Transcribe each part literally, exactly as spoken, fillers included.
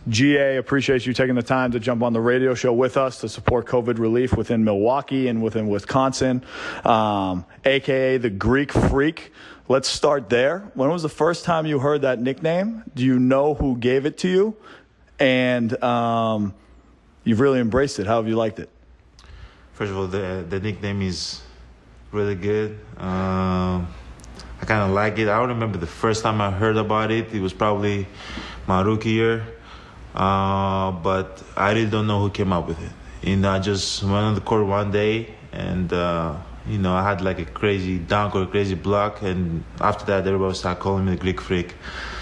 G A, appreciate you taking the time to jump on the radio show with us to support COVID relief within Milwaukee and within Wisconsin, um, a k a the Greek Freak. Let's start there. When was the first time you heard that nickname? Do you know who gave it to you? And um, you've really embraced it. How have you liked it? First of all, the the nickname is really good. Um, I kind of like it. I don't remember the first time I heard about it. It was probably my rookie year. Uh, but I really don't know who came up with it. You know, I just went on the court one day and, uh, you know, I had like a crazy dunk or a crazy block. And after that, everybody started calling me the Greek Freak.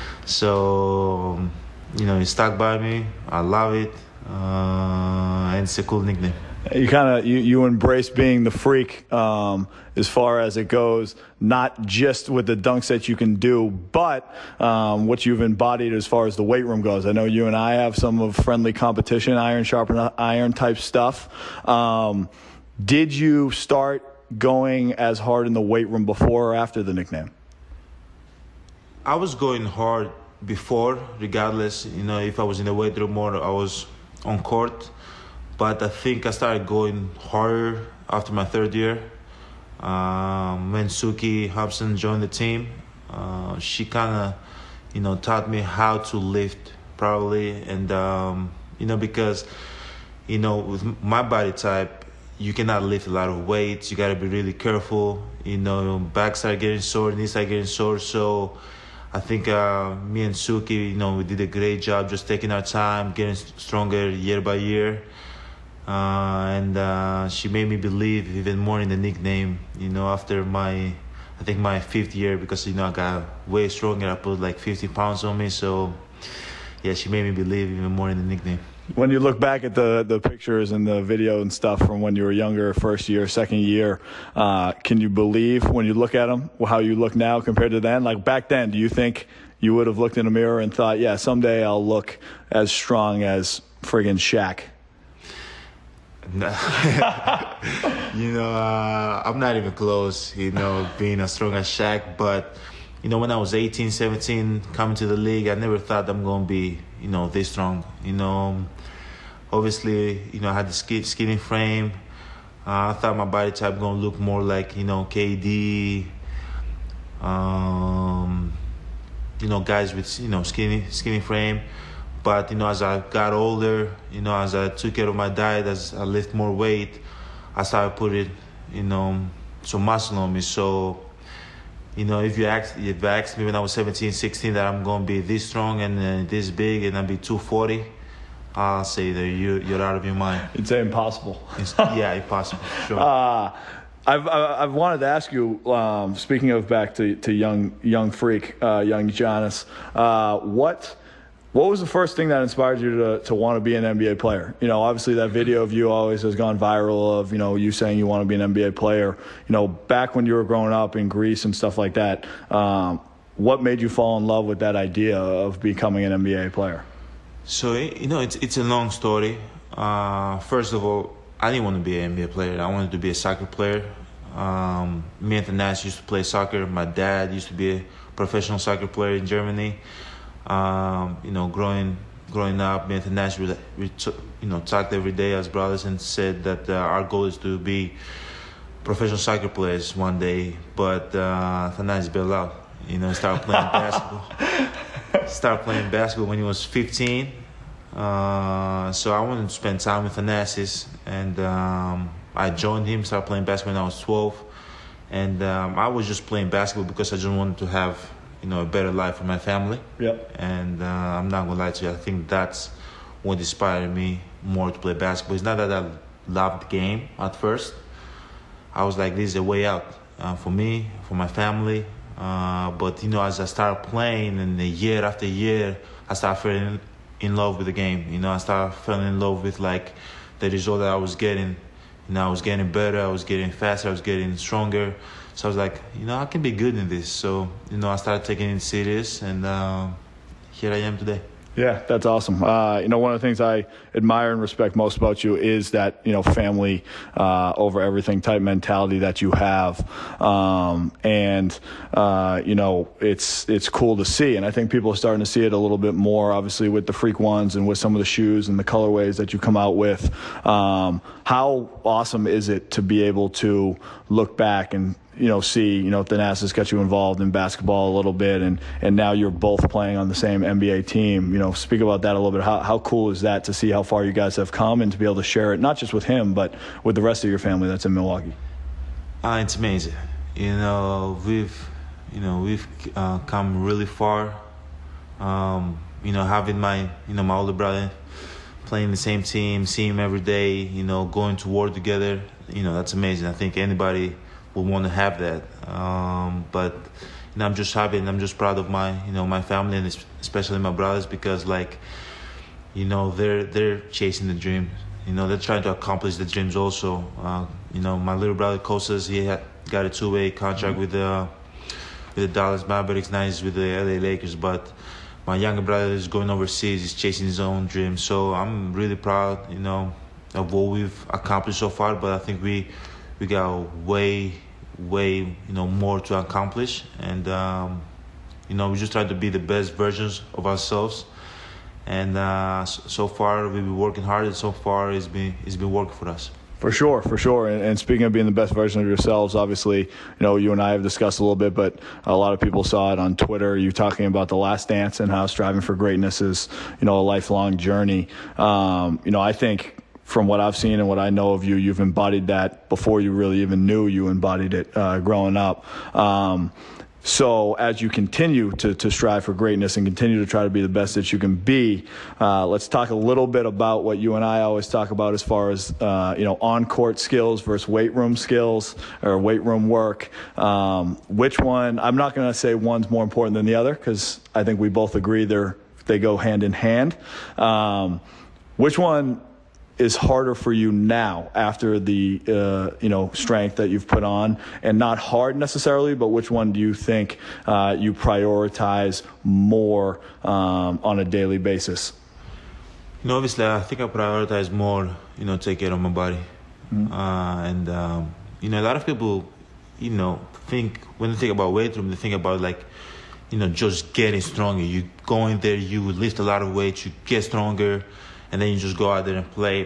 So, you know, it stuck by me. I love it. Uh, and it's a cool nickname. You kind of you, you embrace being the freak um, as far as it goes, not just with the dunks that you can do, but um, what you've embodied as far as the weight room goes. I know you and I have some of friendly competition, iron sharpen iron type stuff. Um, did you start going as hard in the weight room before or after the nickname? I was going hard before, regardless. You know, if I was in the weight room or I was on court. But I think I started going harder after my third year. Um, when Suki Hobson joined the team, uh, she kind of, you know, taught me how to lift properly. And, um, you know, because, you know, with my body type, you cannot lift a lot of weights. You got to be really careful. You know, back started getting sore, knees started getting sore. So I think uh, me and Suki, you know, we did a great job just taking our time, getting stronger year by year. Uh, and uh, she made me believe even more in the nickname, you know, after my, I think my fifth year, because, you know, I got way stronger. I put like fifty pounds on me. So, yeah, she made me believe even more in the nickname. When you look back at the, the pictures and the video and stuff from when you were younger, first year, second year, uh, can you believe when you look at them, how you look now compared to then? Like back then, do you think you would have looked in a mirror and thought, yeah, someday I'll look as strong as friggin' Shaq? you know, uh, I'm not even close, you know, being as strong as Shaq. But, you know, when I was eighteen, seventeen, coming to the league, I never thought I'm going to be, you know, this strong. You know, obviously, you know, I had the skin, skinny frame. Uh, I thought my body type going to look more like, you know, K D, um, you know, guys with, you know, skinny, skinny frame. But, you know, as I got older, you know, as I took care of my diet, as I lift more weight, I started putting, you know, some muscle on me. So, you know, if you asked, if you asked me when I was seventeen, sixteen that I'm going to be this strong and uh, this big and I'll be two forty, I'll say that you, you're out of your mind. It's impossible. It's, yeah, impossible, sure. Uh, I've I've wanted to ask you. Um, speaking of back to to young young freak, uh, young Giannis, uh, what what was the first thing that inspired you to to want to be an N B A player? You know, obviously that video of you always has gone viral of you know you saying you want to be an N B A player. You know, back when you were growing up in Greece and stuff like that, um, what made you fall in love with that idea of becoming an N B A player? So you know, it's it's a long story. Uh, first of all, I didn't want to be an N B A player. I wanted to be a soccer player. Um, me and Thanasis used to play soccer. My dad used to be a professional soccer player in Germany. Um, you know, growing growing up, me and Thanasis, we, we t- you know, talked every day as brothers and said that uh, our goal is to be professional soccer players one day. But uh, Thanasis bailed out. You know, started playing basketball. Started playing basketball when he was fifteen. Uh, so I wanted to spend time with Thanasis, and um, I joined him, started playing basketball when I was twelve. And um, I was just playing basketball because I just wanted to have, you know, a better life for my family. Yep. And uh, I'm not going to lie to you, I think that's what inspired me more to play basketball. It's not that I loved the game at first. I was like, this is a way out uh, for me, for my family. Uh, but, you know, as I started playing and year after year, I started falling in love with the game. You know, I started falling in love with, like, the result that I was getting. You know, I was getting better, I was getting faster, I was getting stronger. So I was like, you know, I can be good in this. So, you know, I started taking it serious, and uh, here I am today. Yeah, that's awesome. Uh, you know, one of the things I admire and respect most about you is that, you know, family uh, over everything type mentality that you have. Um, and, uh, you know, it's it's cool to see. And I think people are starting to see it a little bit more, obviously, with the Freak Ones and with some of the shoes and the colorways that you come out with. Um, how awesome is it to be able to look back and, you know, see, you know, Thanasis got you involved in basketball a little bit, and, and now you're both playing on the same N B A team. You know, speak about that a little bit. How how cool is that to see how far you guys have come and to be able to share it, not just with him, but with the rest of your family that's in Milwaukee? Uh, it's amazing. You know, we've, you know, we've uh, come really far. Um, you know, having my, you know, my older brother playing the same team, seeing him every day, you know, going to war together. You know, that's amazing. I think anybody would want to have that. Um, but you know, I'm just happy and I'm just proud of my, you know, my family and especially my brothers, because like, you know, they're they're chasing the dream. You know, they're trying to accomplish the dreams also. Uh, you know, my little brother Kostas, he had got a two-way contract mm-hmm. with the with the Dallas Mavericks. Now he's with the L A Lakers. But my younger brother is going overseas. He's chasing his own dreams. So I'm really proud, you know, of what we've accomplished so far. But I think we we got way, way, you know, more to accomplish. And, um, you know, we just try to be the best versions of ourselves. And uh, so far, we've been working hard, and so far, it's been, it's been working for us. For sure, for sure. And, and speaking of being the best version of yourselves, obviously, you know, you and I have discussed a little bit, but a lot of people saw it on Twitter. You talking about The Last Dance and how striving for greatness is, you know, a lifelong journey. Um, you know, I think from what I've seen and what I know of you, you've embodied that before you really even knew you embodied it uh, growing up. Um, so as you continue to, to strive for greatness and continue to try to be the best that you can be, uh, let's talk a little bit about what you and I always talk about as far as, uh, you know, on-court skills versus weight room skills or weight room work. Um, which one, I'm not going to say one's more important than the other, because I think we both agree they're, they go hand in hand. Um, which one is harder for you now after the uh, you know strength that you've put on, and not hard necessarily, but which one do you think uh, you prioritize more um, on a daily basis? You know, obviously, I think I prioritize more, you know, take care of my body. Mm-hmm. uh, and um, you know, a lot of people, you know, think when they think about weight room, they think about like, you know, just getting stronger. You go in there, you lift a lot of weights, you get stronger, and then you just go out there and play.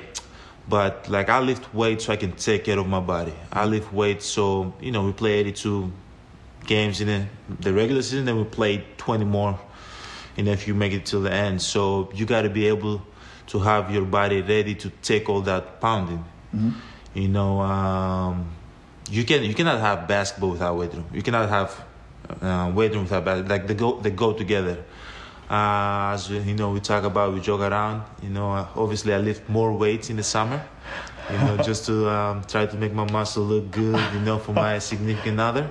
But like, I lift weights so I can take care of my body. I lift weights so, you know, we play eighty-two games in the, the regular season, then we play twenty more, and if you make it till the end. So you got to be able to have your body ready to take all that pounding. Mm-hmm. You know, um, you can you cannot have basketball without weight room. You cannot have uh, weight room without basketball. Like, they go they go together. Uh, as you know, we talk about, we joke around. You know, uh, obviously I lift more weights in the summer, you know, just to um, try to make my muscle look good, you know, for my significant other.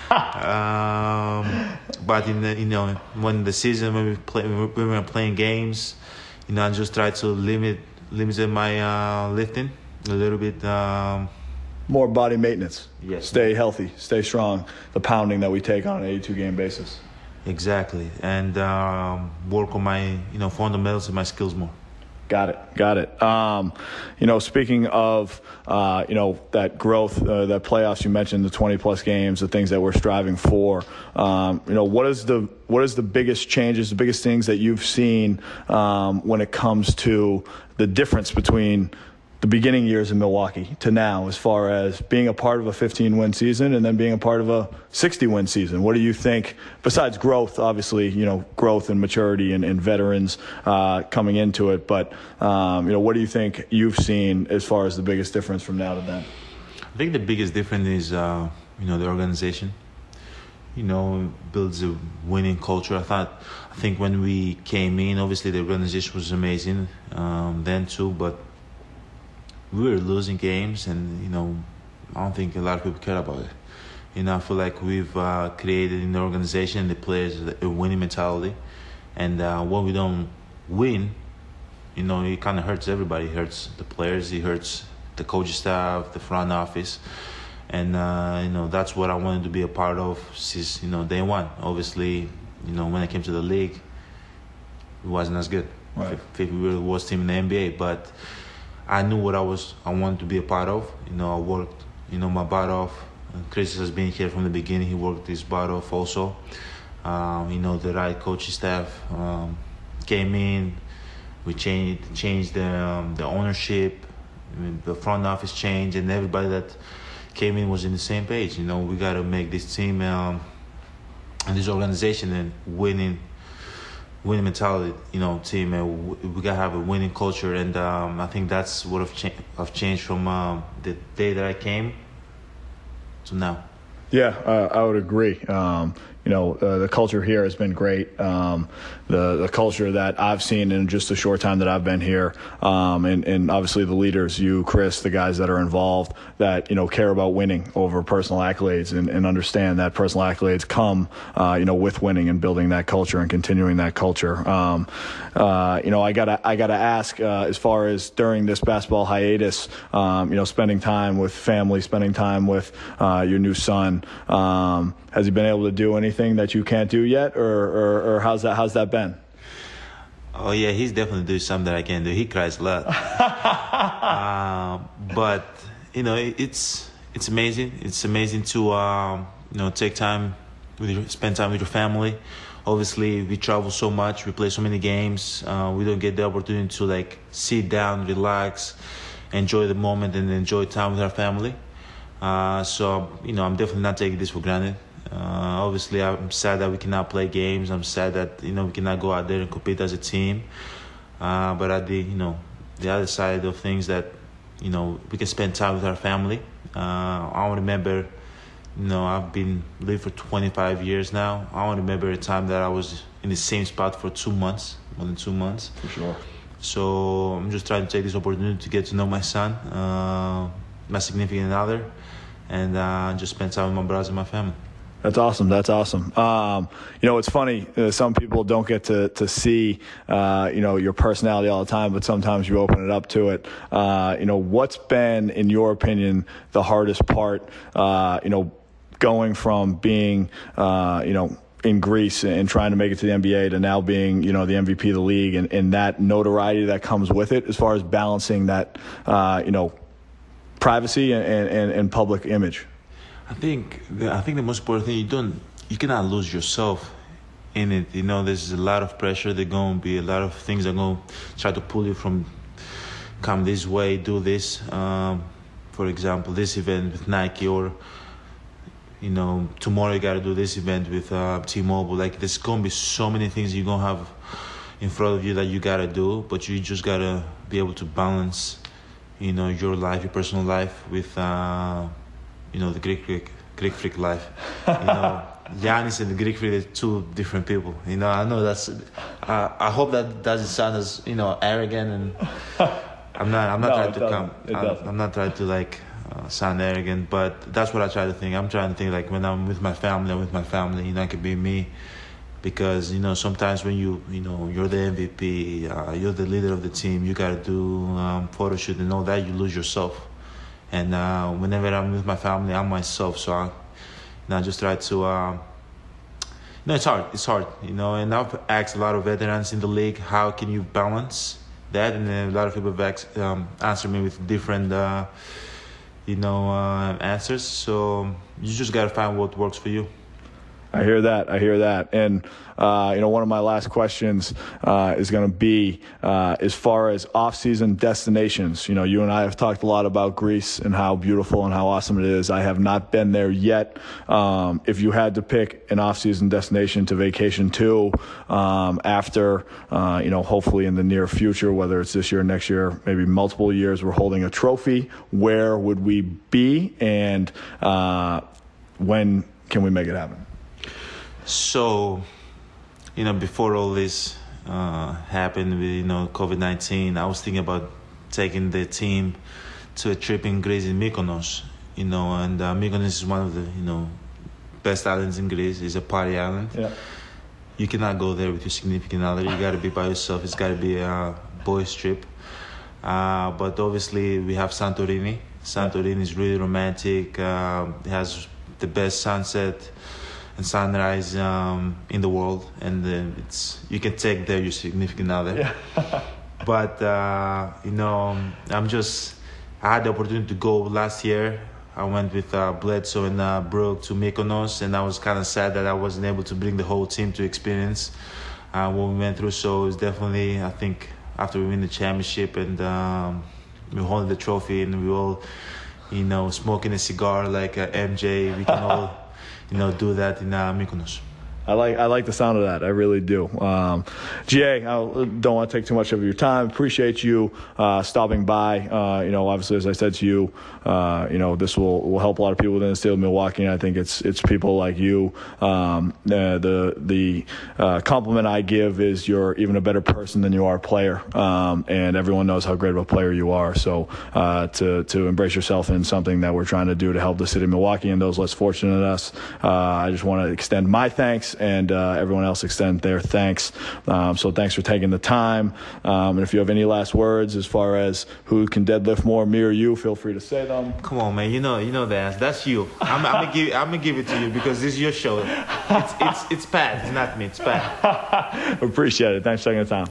Um, but in the, you know, when the season, when we play, when we were playing games, you know, I just try to limit limit my uh, lifting a little bit. Um, more body maintenance. Yes. Stay healthy, stay strong. The pounding that we take on an eighty-two game basis. Exactly, and um, work on my, you know, fundamentals and my skills more. Got it, got it. Um, you know, speaking of, uh, you know, that growth, uh, that playoffs you mentioned, the twenty plus games, the things that we're striving for. Um, you know, what is the what is the biggest changes, the biggest things that you've seen um, when it comes to the difference between the beginning years in Milwaukee to now, as far as being a part of a fifteen win season and then being a part of a sixty win season? What do you think, besides growth, obviously, you know, growth and maturity and, and veterans uh, coming into it, but, um, you know, what do you think you've seen as far as the biggest difference from now to then? I think the biggest difference is, uh, you know, the organization. You know, builds a winning culture. I thought, I think when we came in, obviously the organization was amazing um, then too, but we were losing games, and, you know, I don't think a lot of people care about it. You know, I feel like we've uh, created in the organization, the players, a winning mentality. And uh, when we don't win, you know, it kind of hurts everybody. It hurts the players, it hurts the coaching staff, the front office. And, uh, you know, that's what I wanted to be a part of since, you know, day one. Obviously, you know, when I came to the league, it wasn't as good. Right. I think we were the worst team in the N B A, but I knew what I was. I wanted to be a part of. You know, I worked. You know, my butt off. Chris has been here from the beginning. He worked his butt off also. Um, you know, the right coaching staff um, came in. We changed changed the um, the ownership. I mean, the front office changed, and everybody that came in was in the same page. You know, we got to make this team um, and this organization and winning, winning mentality. You know, team, and we got to have a winning culture. And um, I think that's what I've, cha- I've changed from um, the day that I came to now. Yeah, uh, I would agree. Um, you know, uh, the culture here has been great. Um, the the culture that I've seen in just a short time that I've been here, um, and, and obviously the leaders, you, Chris, the guys that are involved, that, you know, care about winning over personal accolades and, and understand that personal accolades come, uh, you know, with winning and building that culture and continuing that culture. Um, uh, you know, I gotta I gotta ask, uh, as far as during this basketball hiatus, um, you know, spending time with family, spending time with uh, your new son. Um, has he been able to do anything that you can't do yet, or, or, or how's that how's that been? Oh yeah, he's definitely doing something that I can't do. He cries a lot, uh, but you know, it's it's amazing. It's amazing to um, you know take time with your, spend time with your family. Obviously, we travel so much, we play so many games. Uh, we don't get the opportunity to like sit down, relax, enjoy the moment, and enjoy time with our family. Uh, so you know, I'm definitely not taking this for granted. Uh, obviously, I'm sad that we cannot play games. I'm sad that you know we cannot go out there and compete as a team. Uh, but at the you know the other side of things, that you know we can spend time with our family. Uh, I remember, you know, I've been living for twenty-five years now. I don't remember a time that I was in the same spot for two months, more than two months. For sure. So I'm just trying to take this opportunity to get to know my son, uh, my significant other, and uh, just spend time with my brothers and my family. That's awesome. That's awesome. Um, you know, it's funny. Uh, some people don't get to to see, uh, you know, your personality all the time, but sometimes you open it up to it. Uh, you know, what's been, in your opinion, the hardest part? Uh, you know, going from being, uh, you know, in Greece and trying to make it to the N B A to now being, you know, the M V P of the league, and, and that notoriety that comes with it, as far as balancing that, uh, you know, privacy and, and, and public image. I think the, I think the most important thing, you don't you cannot lose yourself in it. You know, there's a lot of pressure. There's going to be a lot of things that are going to try to pull you from come this way, do this. Um, for example, this event with Nike, or you know, tomorrow you got to do this event with uh, T-Mobile. Like, there's going to be so many things you're going to have in front of you that you got to do, but you just got to be able to balance, you know, your life, your personal life with. Uh, You know, the Greek freak, Greek freak life. You know, Giannis and the Greek freak are two different people. You know, I know that's. Uh, I hope that doesn't sound as you know arrogant, and I'm not. I'm not No, trying it to doesn't. come. It I'm, doesn't. I'm not trying to like uh, sound arrogant, but that's what I try to think. I'm trying to think like when I'm with my family, I'm with my family. You know, I can be me, because you know sometimes when you you know you're the M V P, uh, you're the leader of the team, you gotta do um, photo shoot and all that. You lose yourself. And uh, whenever I'm with my family, I'm myself. So I, you know, I just try to. Uh, no, it's hard. It's hard, you know. And I've asked a lot of veterans in the league, how can you balance that? And then a lot of people have asked, um, answered me with different, uh, you know, uh, answers. So you just gotta find what works for you. I hear that. I hear that. And, uh, you know, one of my last questions uh, is going to be uh, as far as off-season destinations. You know, you and I have talked a lot about Greece and how beautiful and how awesome it is. I have not been there yet. Um, if you had to pick an off-season destination to vacation to um, after, uh, you know, hopefully in the near future, whether it's this year or next year, maybe multiple years, we're holding a trophy, where would we be, and uh, when can we make it happen? So, you know, before all this uh, happened with, you know, COVID nineteen, I was thinking about taking the team to a trip in Greece, in Mykonos, you know, and uh, Mykonos is one of the, you know, best islands in Greece. It's a party island. Yeah. You cannot go there with your significant other. You got to be by yourself. It's got to be a boys' trip. Uh, but obviously, we have Santorini. Santorini is really romantic. Uh, it has the best sunset and Sunrise um, in the world, and uh, it's you can take there your significant other. Yeah. But uh, you know, I'm just I had the opportunity to go last year. I went with uh, Bledsoe and uh, Brooke to Mykonos, and I was kind of sad that I wasn't able to bring the whole team to experience uh, what we went through. So it's definitely, I think, after we win the championship and um, we hold the trophy and we all, you know, smoking a cigar like uh, M J, we can all, you know, do that in uh, Mykonos. I like I like the sound of that. I really do. Um, G A, I don't want to take too much of your time. Appreciate you uh, stopping by. Uh, you know, obviously, as I said to you, uh, you know, this will, will help a lot of people within the state of Milwaukee. And I think it's it's people like you. Um, uh, the the uh, compliment I give is you're even a better person than you are a player. Um, and everyone knows how great of a player you are. So uh, to to embrace yourself in something that we're trying to do to help the city of Milwaukee and those less fortunate than us, uh, I just want to extend my thanks. And uh, everyone else extend their thanks. Um, so thanks for taking the time. Um, and if you have any last words as far as who can deadlift more, me or you, feel free to say them. Come on, man. You know, you know that. That's you. I'm, I'm gonna give, I'm gonna give it to you because this is your show. It's, it's, it's Pat. It's not me. It's Pat. Appreciate it. Thanks for taking the time.